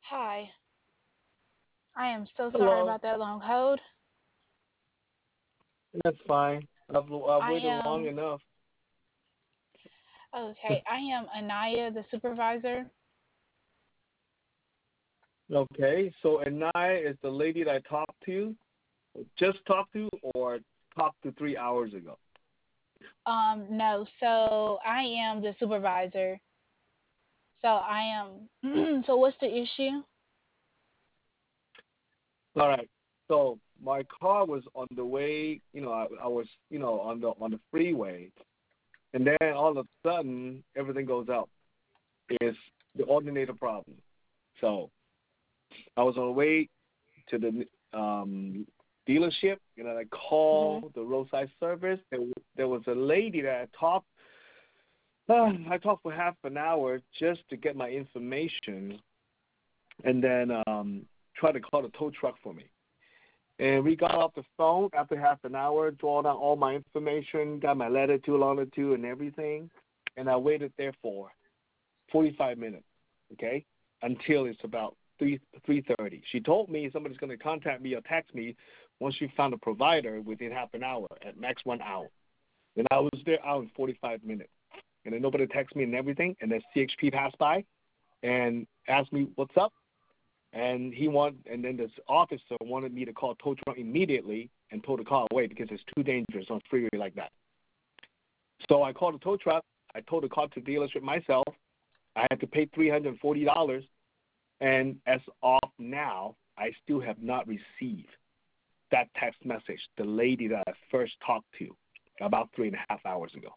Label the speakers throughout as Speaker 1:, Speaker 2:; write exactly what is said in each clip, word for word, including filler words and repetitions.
Speaker 1: Hi. I am so sorry
Speaker 2: Hello.
Speaker 1: about that long hold.
Speaker 2: That's fine. I've, I've
Speaker 1: I
Speaker 2: waited long
Speaker 1: am
Speaker 2: enough.
Speaker 1: okay. I am Anaya, the supervisor.
Speaker 2: Okay, so Anaya is the lady that I talked to, just talked to, or talked to three hours ago.
Speaker 1: Um, no, so I am the supervisor. So I am. So what's the issue?
Speaker 2: All right. So my car was on the way. You know, I, I was, you know, on the on the freeway, and then all of a sudden everything goes out. It's the alternator problem. So I was on the way to the um, dealership, and I
Speaker 1: Mhm.
Speaker 2: called the roadside service. There, there was a lady that I talked. Uh, I talked for half an hour just to get my information, and then um, try to call the tow truck for me. And we got off the phone after half an hour, draw down all my information, got my letter to, longitude, and everything, and I waited there for forty-five minutes, okay, until it's about three three thirty. She told me somebody's going to contact me or text me once she found a provider within half an hour, at max one hour. And I was there out in forty-five minutes, and then nobody texted me and everything, and then C H P passed by and asked me what's up, and he want, and then this officer wanted me to call tow truck immediately and tow the car away because it's too dangerous on freeway like that. So I called the tow truck. I towed the car to the dealership myself. I had to pay three hundred forty dollars, and as of now, I still have not received that text message. The lady that I first talked to about three and a half hours ago.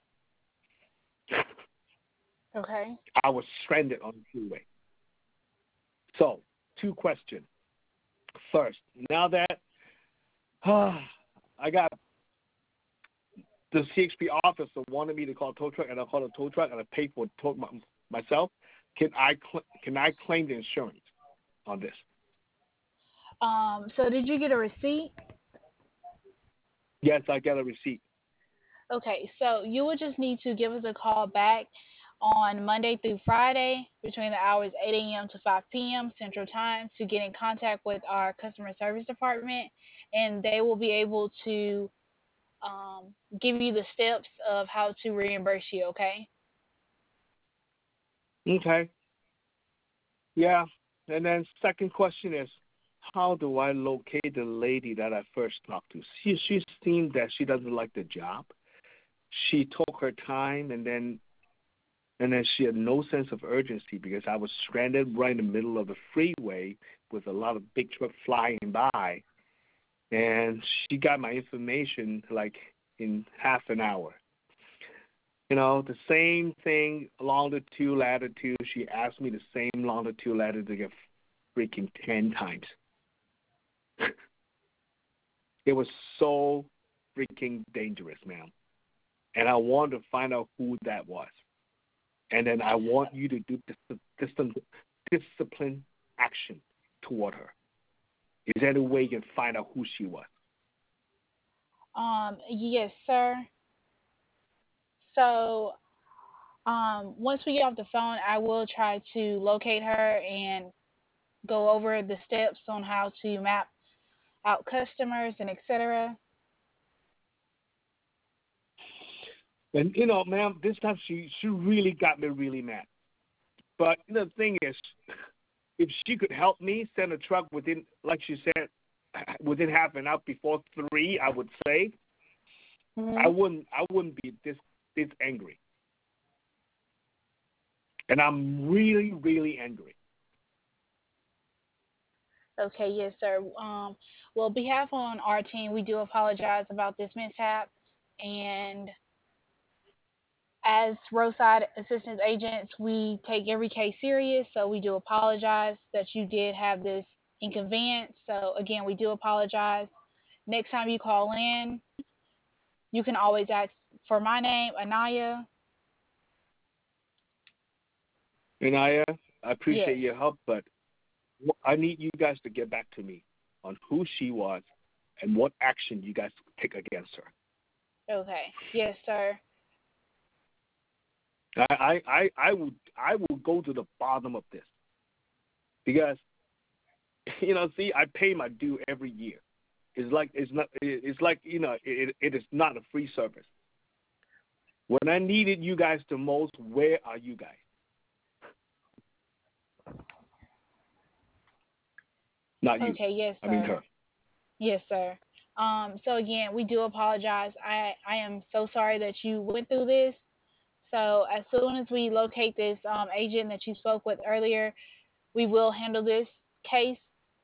Speaker 1: Okay.
Speaker 2: I was stranded on the freeway. So, two questions. First, now that uh, I got the C H P officer wanted me to call a tow truck, and I called a tow truck, and I paid for the tow my, myself. Can I cl- can I claim the insurance on this?
Speaker 1: Um, so did you get a receipt?
Speaker 2: Yes, I got a receipt.
Speaker 1: Okay, so you would just need to give us a call back on Monday through Friday between the hours eight a m to five p m. Central Time to get in contact with our customer service department, and they will be able to um, give you the steps of how to reimburse you, okay?
Speaker 2: Okay. Yeah. And then second question is, how do I locate the lady that I first talked to? She she seemed that she doesn't like the job. She took her time, and then and then she had no sense of urgency because I was stranded right in the middle of the freeway with a lot of big trucks flying by, and she got my information like in half an hour. You know, the same thing, longitude, latitude. She asked me the same longitude, latitude freaking ten times. It was so freaking dangerous, ma'am. And I wanted to find out who that was. And then I want you to do dis- dis- discipline action toward her. Is there any way you can find out who she was?
Speaker 1: Um, yes, sir. So, um, once we get off the phone, I will try to locate her and go over the steps on how to map out customers and et cetera.
Speaker 2: And you know, ma'am, this time she she really got me really mad. But you know, the thing is, if she could help me send a truck within, like she said, within half an hour before three, I would say I
Speaker 1: Mhm.
Speaker 2: wouldn't I wouldn't be this this angry. And I'm really really angry.
Speaker 1: Okay, yes, sir. Um, well, behalf on our team, we do apologize about this mishap, and as roadside assistance agents, we take every case serious. So we do apologize that you did have this inconvenience. So again, we do apologize. Next time you call in, you can always ask for my name, Anaya.
Speaker 2: And I uh, I appreciate
Speaker 1: Yes.
Speaker 2: your help, but I need you guys to get back to me on who she was and what action you guys take against her.
Speaker 1: Okay. Yes, sir.
Speaker 2: I I I, I would I will go to the bottom of this because You know, see, I pay my due every year. It's like it's not. It's like you know, it, it is not a free service. When I needed you guys the most, where are you guys? Not you.
Speaker 1: Okay, yes,
Speaker 2: I mean
Speaker 1: sir.
Speaker 2: her.
Speaker 1: Yes, sir. Um, so again, we do apologize. I I am so sorry that you went through this. So as soon as we locate this um, agent that you spoke with earlier, we will handle this case.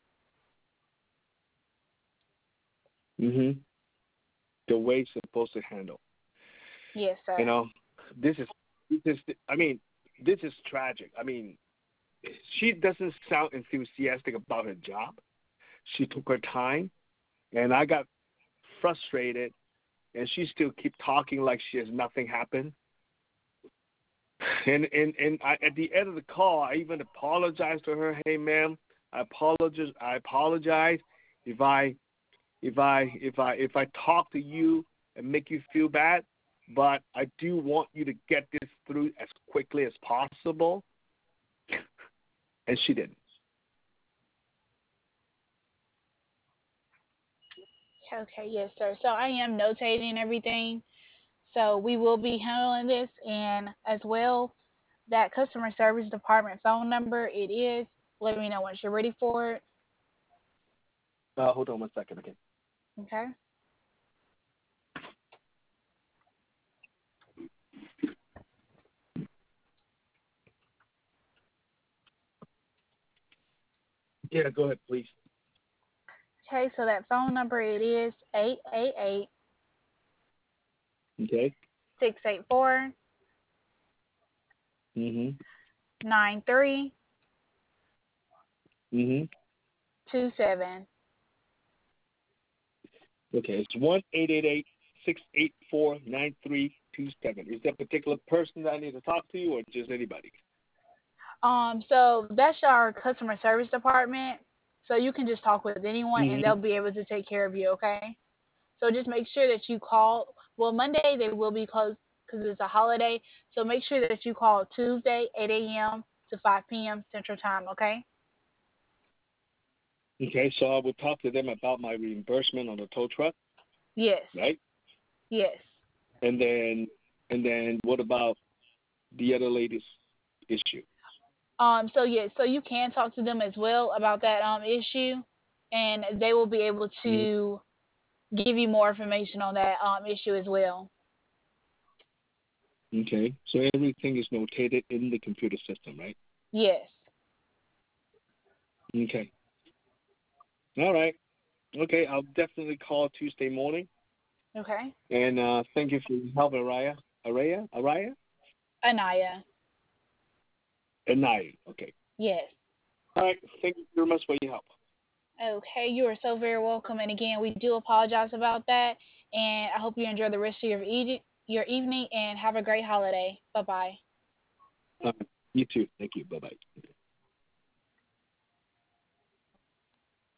Speaker 2: Hmm. The way it's supposed to handle.
Speaker 1: Yes,
Speaker 2: You
Speaker 1: sir.
Speaker 2: know, this is this is. I mean, this is tragic. I mean, she doesn't sound enthusiastic about her job. She took her time, and I got frustrated, and she still keep talking like she has nothing happened. And and and I, at the end of the call, I even apologized to her. Hey, ma'am, I apologize. I apologize if I if I if I if I talk to you and make you feel bad, but I do want you to get this through as quickly as possible. And she didn't.
Speaker 1: Okay, yes, sir. So I am notating everything. So we will be handling this, and as well, that customer service department phone number it is. Let me know once you're ready for it.
Speaker 2: Uh, hold on one second, okay?
Speaker 1: Okay.
Speaker 2: Yeah, go ahead, please.
Speaker 1: Okay. So that phone number it is eight eight eight
Speaker 2: Okay.
Speaker 1: six eight four
Speaker 2: Mhm.
Speaker 1: nine three
Speaker 2: Mhm.
Speaker 1: two seven.
Speaker 2: Okay, it's one eight eight eight six eight four nine three two seven. Is there a particular person that I need to talk to, or just anybody?
Speaker 1: Um, so that's our customer service department. So you can just talk with anyone and they'll
Speaker 2: Mhm.
Speaker 1: be able to take care of you, okay? So just make sure that you call. Well, Monday they will be closed because it's a holiday. So make sure that you call Tuesday, eight a m to five p m Central Time, okay?
Speaker 2: Okay, so I will talk to them about my reimbursement on the tow truck,
Speaker 1: Yes,
Speaker 2: right?
Speaker 1: yes.
Speaker 2: And then, and then what about the other lady's issue?
Speaker 1: Um, so yes, so you can talk to them as well about that um issue, and they will be able
Speaker 2: Mhm.
Speaker 1: to give you more information on that um issue as well.
Speaker 2: Okay, so everything is notated in the computer system, right?
Speaker 1: Yes.
Speaker 2: Okay. All right. Okay, I'll definitely call Tuesday morning.
Speaker 1: Okay.
Speaker 2: And uh, thank you for your help, Araya. Araya? Araya?
Speaker 1: Anaya.
Speaker 2: Anaya. Okay.
Speaker 1: Yes.
Speaker 2: All right. Thank you very much for your help.
Speaker 1: Okay, you are so very welcome. And again, we do apologize about that. And I hope you enjoy the rest of your e- your evening and have a great holiday. Bye bye.
Speaker 2: Uh, you too. Thank you. Bye bye.